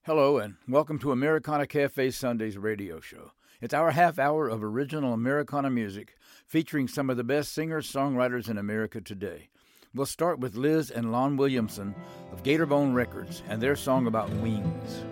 Hello, and welcome to Americana Cafe Sundays radio show. It's our half hour of original Americana music featuring some of the best singers-songwriters in America today. We'll start with Liz and Lon Williamson of Gatorbone Records and their song about wings.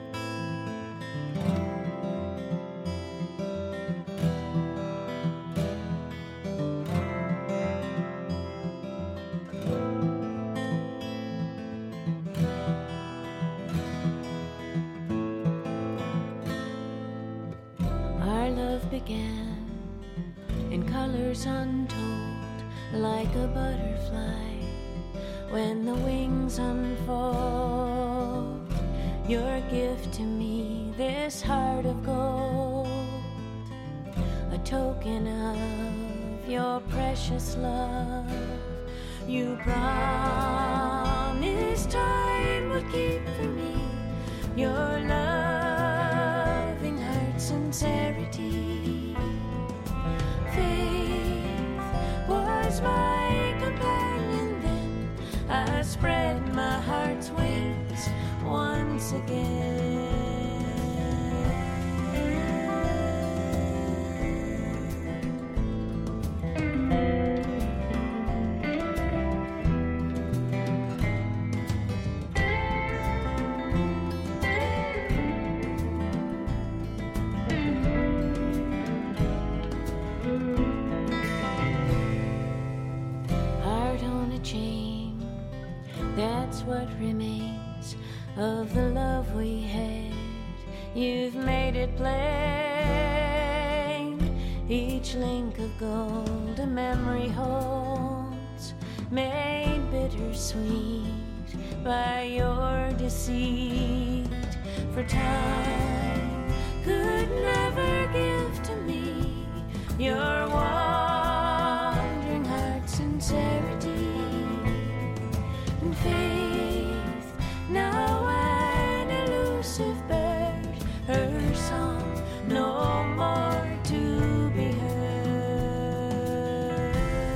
Began in colors untold, like a butterfly when the wings unfold. Your gift to me, this heart of gold, a token of your precious love. You promised time would keep for me your loving heart sincerity. Was my companion then. I spread my heart's wings once again. That's what remains of the love we had. You've made it plain. Each link of gold a memory holds, made bittersweet by your deceit. For time could never give to me your wandering heart sincerity. Faith, now an elusive bird, her song no more to be heard.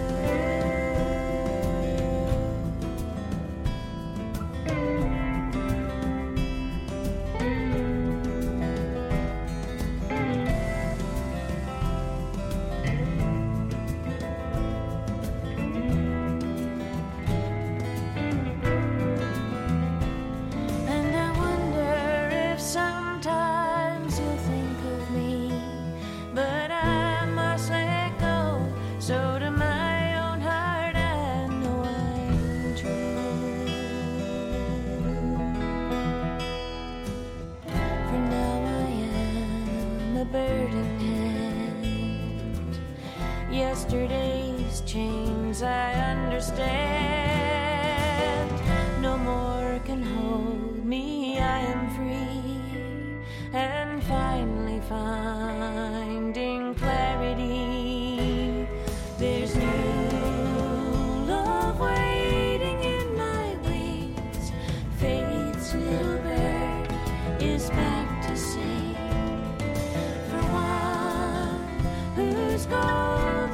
Yesterday's chains I understand no more can hold me. I am free and finally finding clarity. There's new love waiting in my wings. Faith's little bird is back to sing for one who's gone.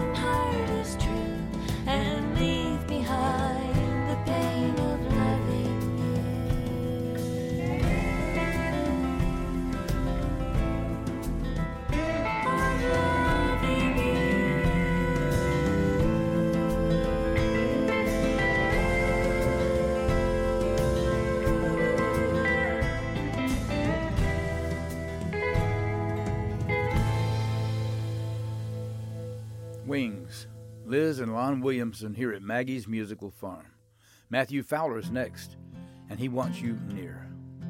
Wings, Liz and Lon Williamson here at Maggie's Musical Farm. Matthew Fowler's next, and he wants you near.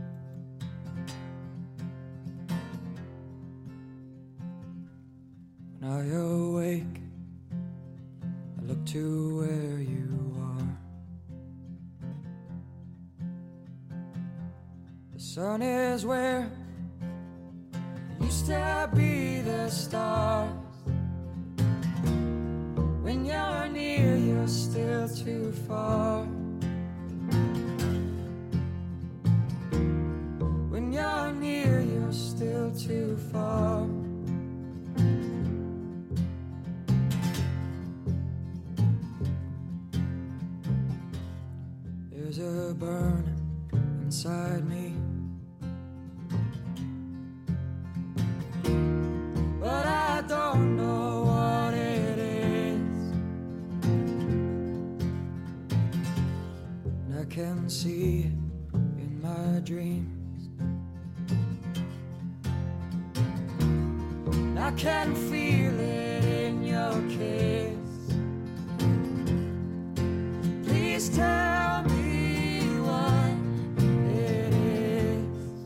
When I awake, I look to where you are. The sun is where it used to be the stars. When you're near, you're still too far. When you're near, you're still too far. There's a burning inside me, can see it in my dreams. I can feel it in your kiss. Please tell me what it is.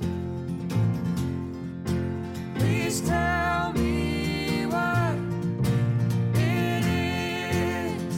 Please tell me what it is.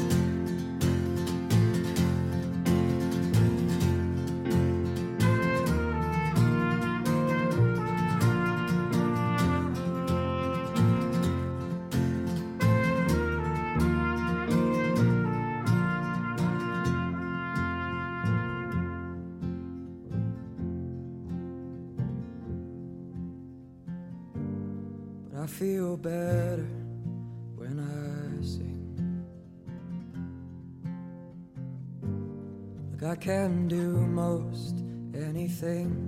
But I feel better when I sing. Like I can do most anything.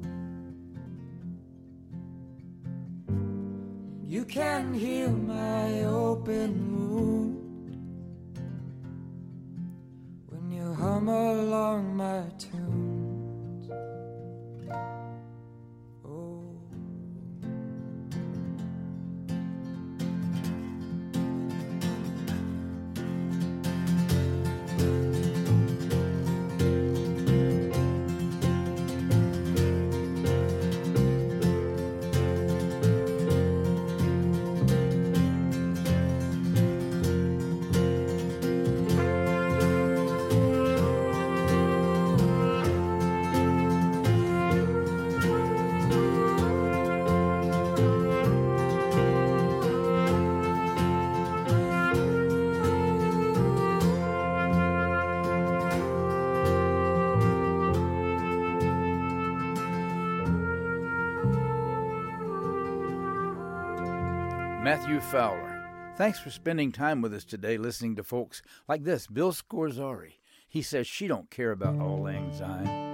You can heal my open wound when you hum along my tunes. Oh. Matthew Fowler. Thanks for spending time with us today listening to folks like this. Bill Scorzari. He says she don't care about Auld Lang Syne.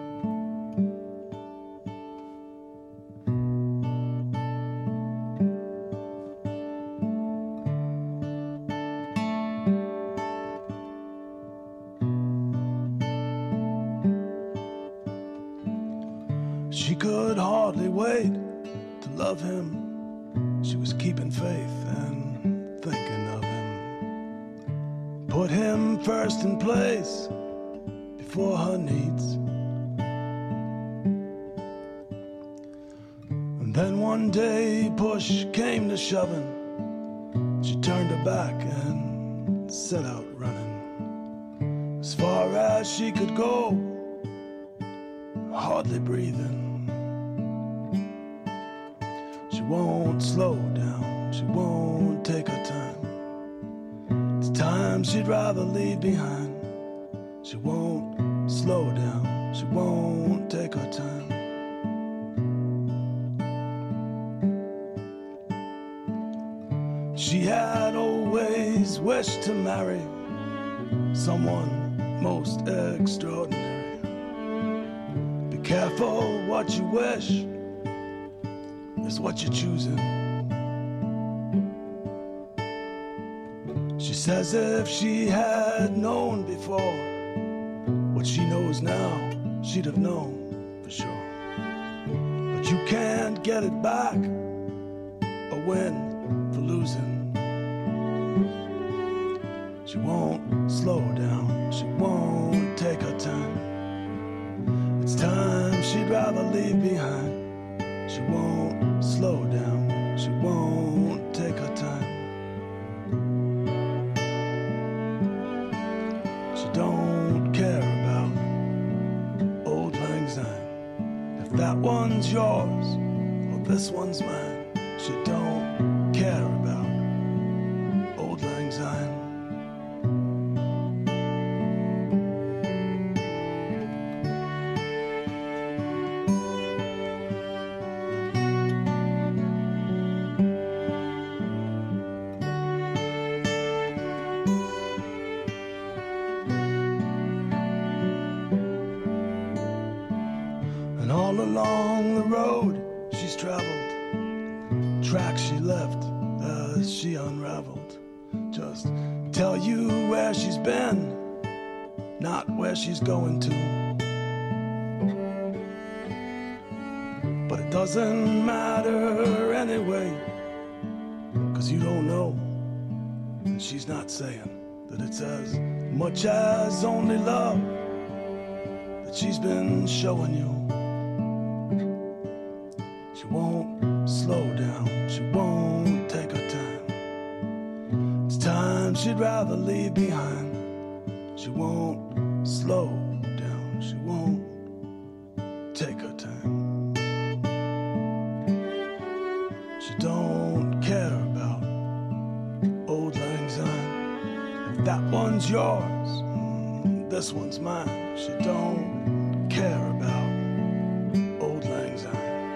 She could hardly wait to love him. She was keeping faith and thinking of him. Put him first in place before her needs. And then one day push came to shoving. She turned her back and set out running. As far as she could go, hardly breathing. She won't slow down, she won't take her time. It's time she'd rather leave behind. She won't slow down, she won't take her time. She had always wished to marry someone most extraordinary. Be careful what you wish is what you're choosing. She says if she had known before what she knows now, she'd have known for sure. But you can't get it back or win for losing. She won't slow down, she won't take her time. It's time she'd rather leave behind. She won't slow down, she won't take her time. She don't care about Auld Lang Syne. If that one's yours or this one's mine, she don't care about Auld Lang Syne. All along the road she's traveled, tracks she left as she unraveled. Just tell you where she's been, not where she's going to. But it doesn't matter anyway, 'cause you don't know, and she's not saying that it's as much as only love that she's been showing you. She won't slow down, she won't take her time. It's time she'd rather leave behind. She won't slow down, she won't take her time. She don't care about Auld Lang Syne. If that one's yours, this one's mine. She don't care about Auld Lang Syne.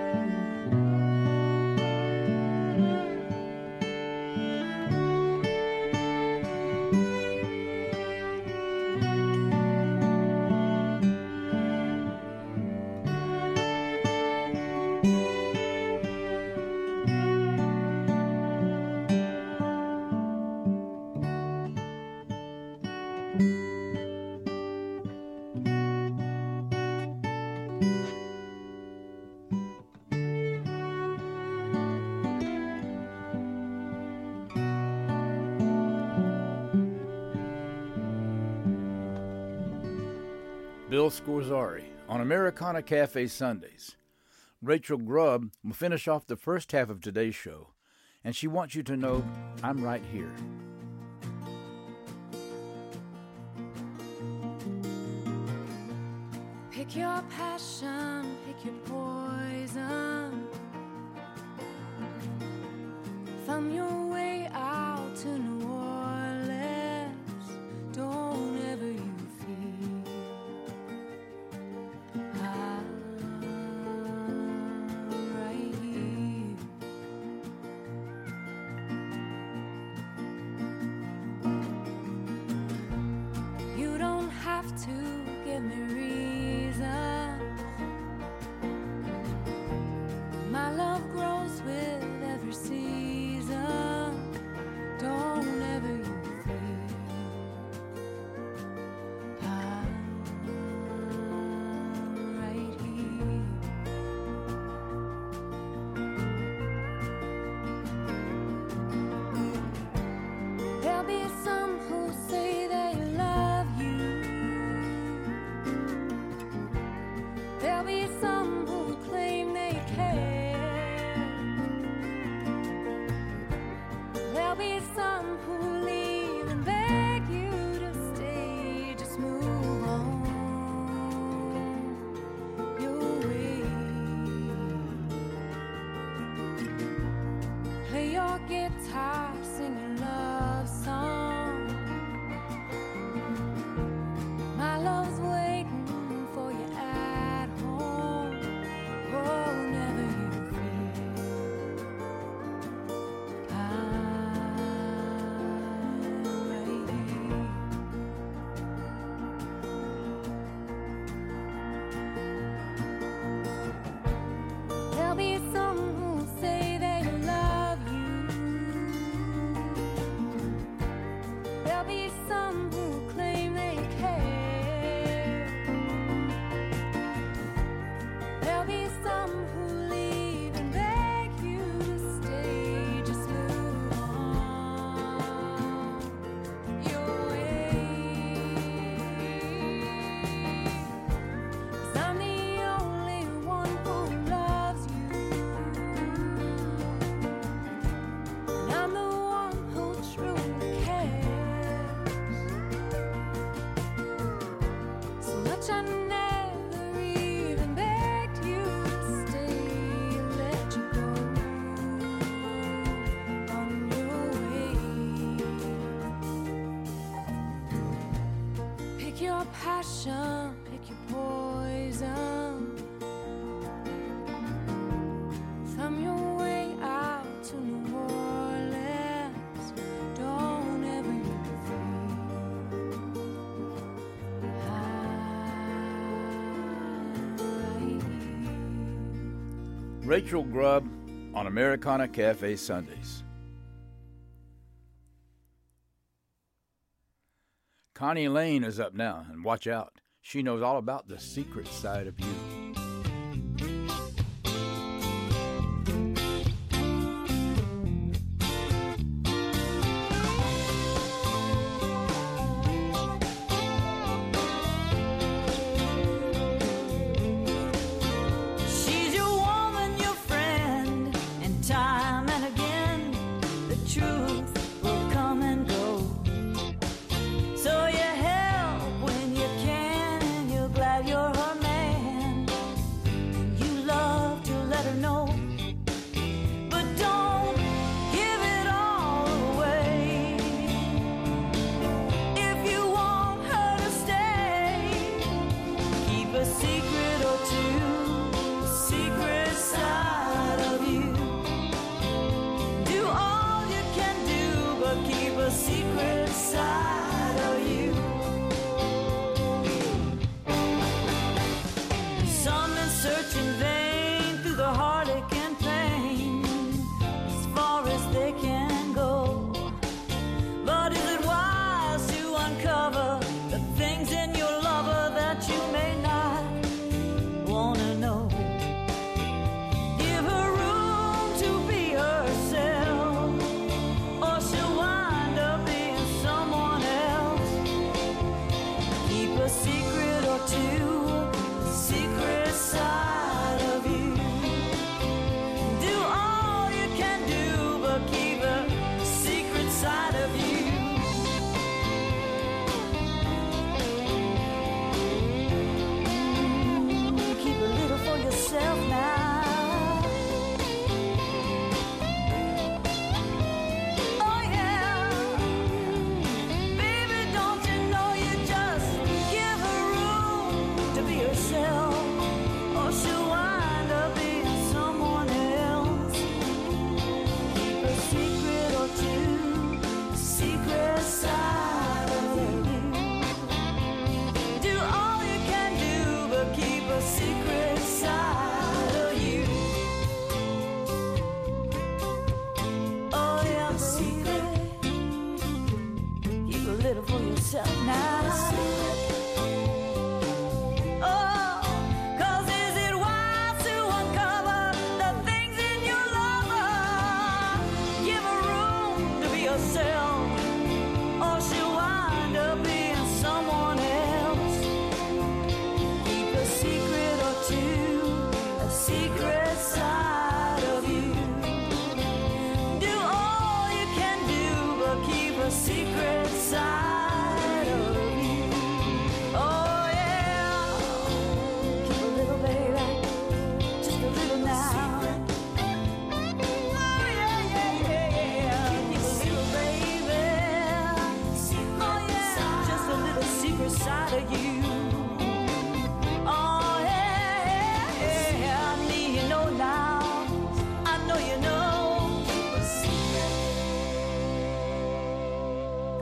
Bill Scorzari on Americana Cafe Sundays. Rachel Grubb will finish off the first half of today's show, and she wants you to know I'm right here. Pick your passion, pick your poison. Thumb your way out to New Orleans. Don't ever you feel I'm right here. You don't have to give me reasons. My love grows with every season. Don't ever you feel I'm right here. There'll be some who say they love you. There'll be some who claim they care. There'll be some who leave and beg you to stay. Just move on your way. Play your guitar, sing your love song. My love's waiting for you at home. Oh, never you feel I'm right here. There'll be some who say they love you. There'll be some who claim they care. There'll be some who leave and beg you to stay. Just move on your way. 'Cause I'm the only one who loves you. And I'm the one who truly cares. So much I never even begged you to stay. Let you go on your way. Pick your passion, pick your poison. Thumb your way out to New Orleans. Don't ever you feel I'm right here. Rachel Grubb on Americana Cafe Sundays. Connie Lane is up now, and watch out. She knows all about the secret side of you.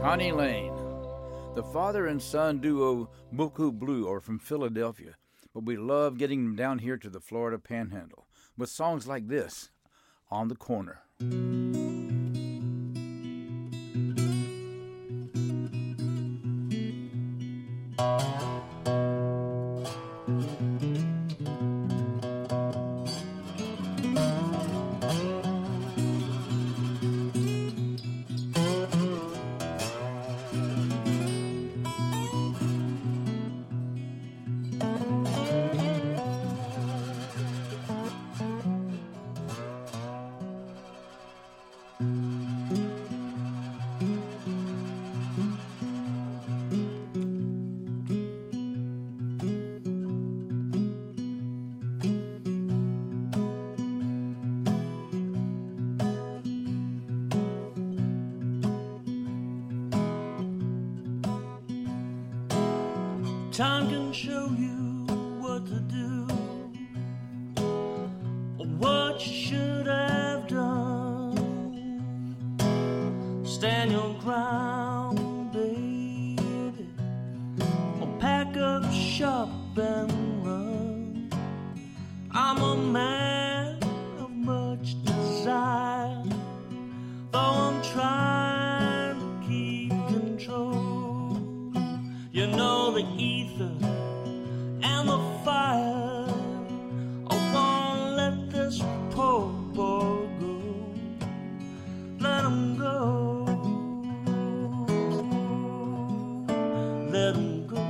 Connie Lane. The father and son duo Buku Blue are from Philadelphia, but we love getting them down here to the Florida Panhandle with songs like this, On the Corner. Time can show you what to do, or what you should have done. Stand your ground, baby, or pack up shop and run. I'm a man of much desire, though I'm trying to keep control. You know the ether and the fire, I won't let this poor boy go. Let him go, let him go.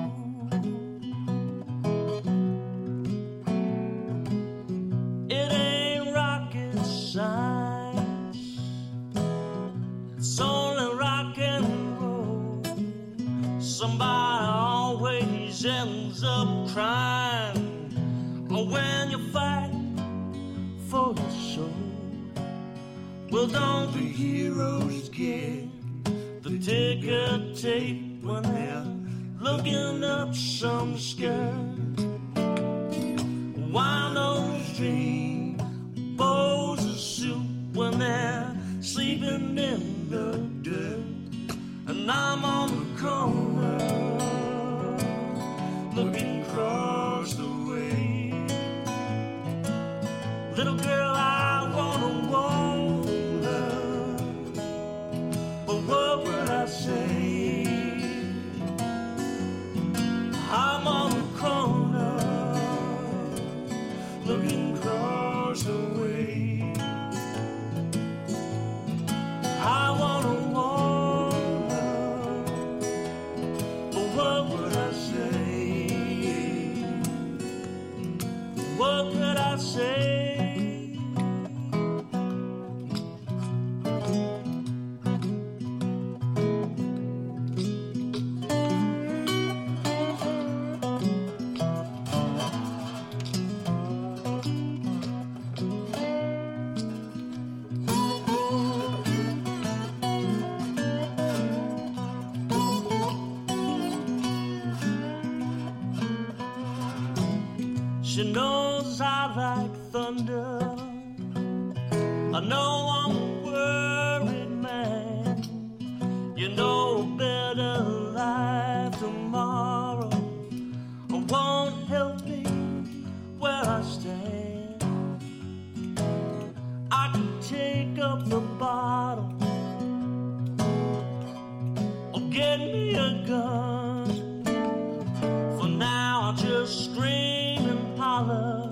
It ain't rocket science, it's only rock and roll. Somebody always ends up crying when you fight for your soul. Well, don't the heroes get the ticker tape when they're looking up some skirt? Why those dream bows of soup when they're sleeping in the dirt? And I'm on the corner looking across the way. Little girl, I wanna warn her, but what would I say? I'm on the corner looking across the way. I wanna warn her, but what would I say? What could I say? She knows I like thunder. I know I'm a worried man. You know a better life tomorrow won't help me where I stand. I can take up the bottle or get me a gun. For now I'll just scream and holler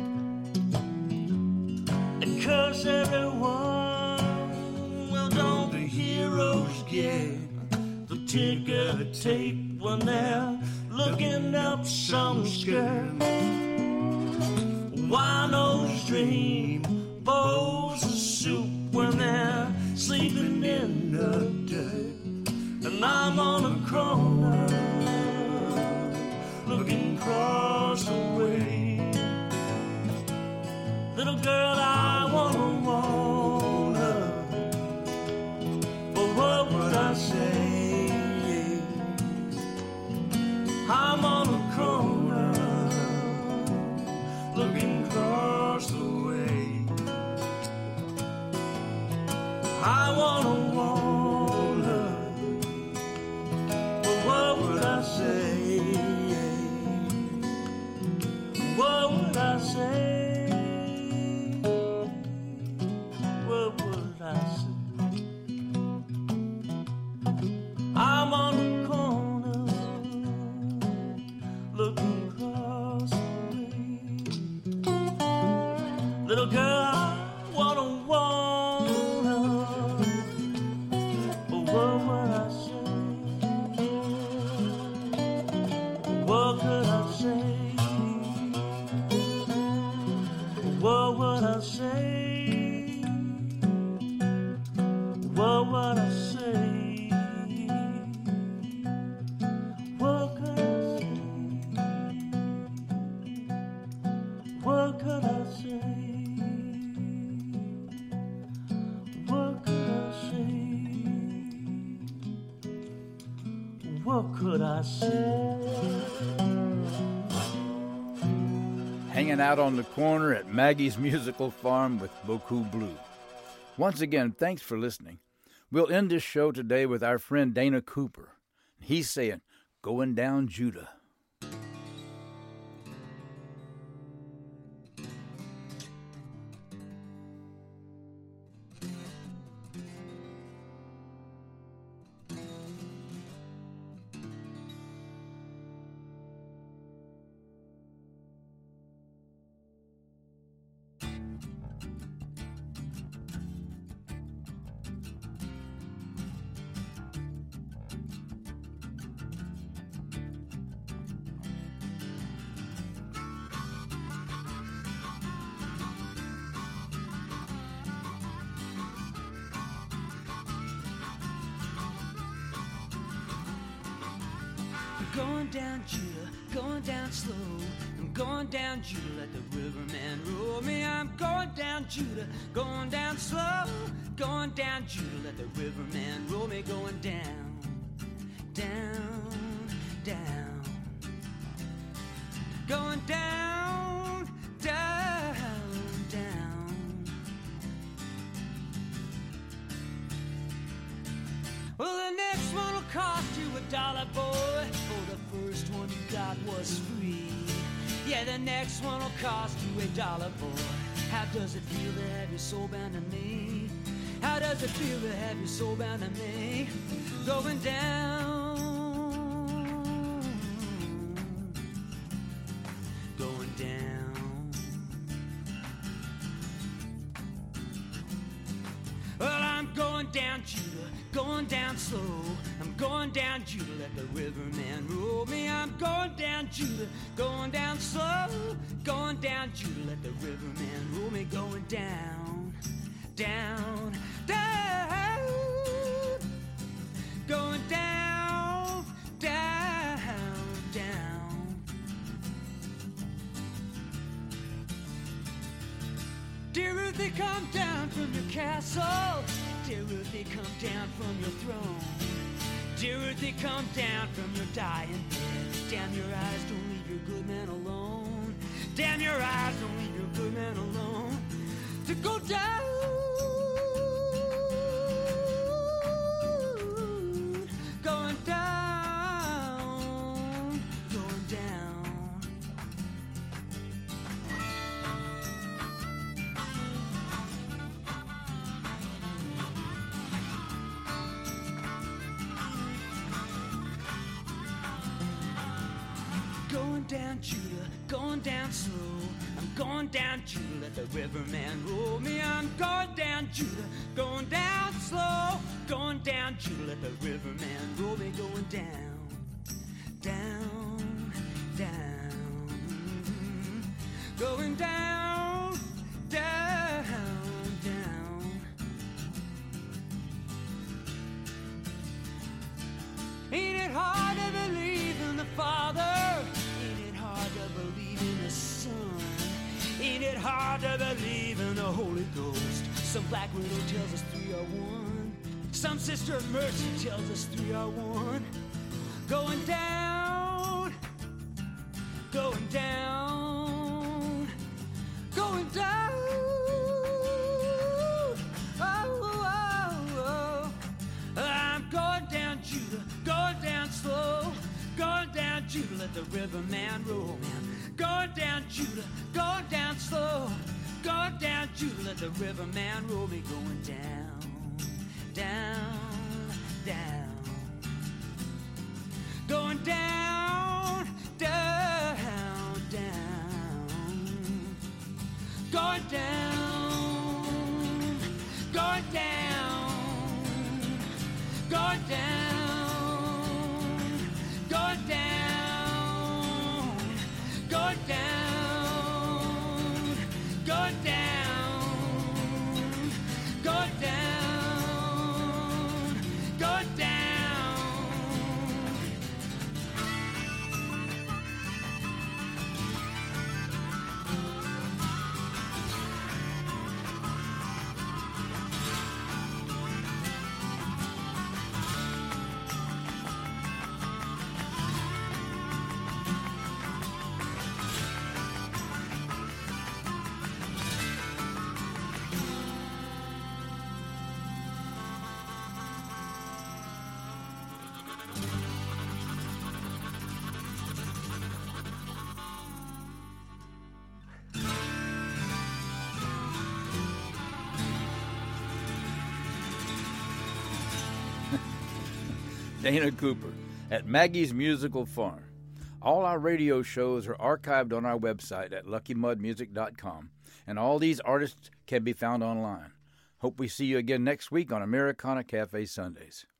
and curse everyone. Well, don't the heroes get the ticker tape when they're looking up some skirt? Winos dream bowls of soup when they're sleeping in the dirt. And I'm on a corner looking across the way. Little girl, I wanna warn her, but what would I say? I'm on a corner looking across the way. I wanna warn her, Little girl, I wanna want her. But what would I say? What could I say? What would I say? What would I say? What could I say? What could I say? What could I say? What could I say? Hanging out on the corner at Maggie's Musical Farm with Boku Blue. Once again, thanks for listening. We'll end this show today with our friend Dana Cooper. He's saying, "Going Down Judah." Going down Judah, going down slow. I'm going down Judah, let the riverman rule me. I'm going down Judah, going down slow. Going down Judah, let the riverman rule me. Going down, down, down. Going down, down, down. Well, the next one will cost you $1, boy. Oh, the first one you got was free. Yeah, the next one will cost you $1, boy. How does it feel to have your soul bound to me? How does it feel to have your soul bound to me? Going down, going down. Well, I'm going down Judah, going down slow. I'm going down Judah, let the riverman rule me. I'm going down Judah, going down slow. Going down Judah, let the riverman rule me. Going down, down, down. Going down, down, down. Dear Ruthie, come down from your castle. Dear Ruthie, come down from your throne. Dear Ruthie, come down from your dying bed. Damn your eyes, don't leave your good man alone. Damn your eyes, don't leave your good man alone. To go down, going down, going down. Going down Judah, going down slow. I'm going down Judah, let the riverman rule me. I'm going down Judah, going down slow. Going down Judah, let the riverman rule me. Going down, down, down. Going down, down, down. Ain't it hard to believe in the Father? Ain't it hard to believe in the Son? Ain't it hard to believe in the Holy Ghost? Some black widow tells us 3 are one. Some sister of mercy tells us 3 are one. Going down, going down, going down. Oh, oh, oh. I'm going down Judah, going down slow. Going down Judah, let the riverman roll me. Going down Judah, going down slow. Going down Judah, let the riverman roll me. Going down, down, down. Going down, down, down. Going going down, going down, going down, going down, going down, going down, going down, going down. Dana Cooper at Maggie's Musical Farm. All our radio shows are archived on our website at luckymudmusic.com, and all these artists can be found online. Hope we see you again next week on Americana Cafe Sundays.